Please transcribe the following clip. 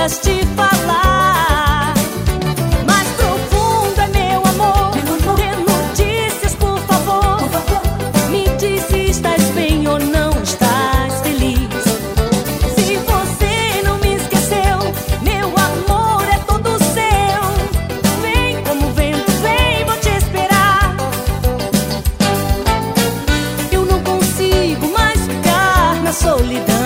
possas te falar. Mais profundo é meu amor. Dê notícias, por favor. Me diz se estás bem ou não estás feliz. Se você não me esqueceu, meu amor é todo seu. Vem como o vento, vem, vou te esperar. Eu não consigo mais ficar na solidão.